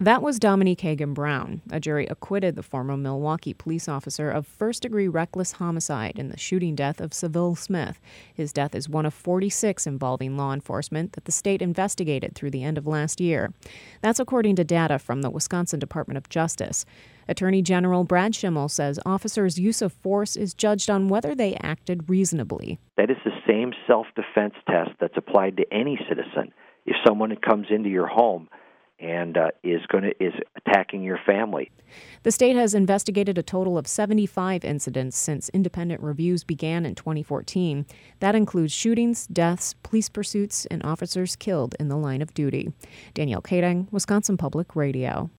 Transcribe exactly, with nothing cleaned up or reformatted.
That was Dominique Hagan Brown. A jury acquitted the former Milwaukee police officer of first-degree reckless homicide in the shooting death of Seville Smith. His death is one of forty-six involving law enforcement that the state investigated through the end of last year. That's according to data from the Wisconsin Department of Justice. Attorney General Brad Schimmel says officers' use of force is judged on whether they acted reasonably. That is the same self-defense test that's applied to any citizen. If someone comes into your home and uh, is going to is attacking your family. The state has investigated a total of seventy-five incidents since independent reviews began in twenty fourteen. That includes shootings, deaths, police pursuits, and officers killed in the line of duty. Danielle Kading, Wisconsin Public Radio.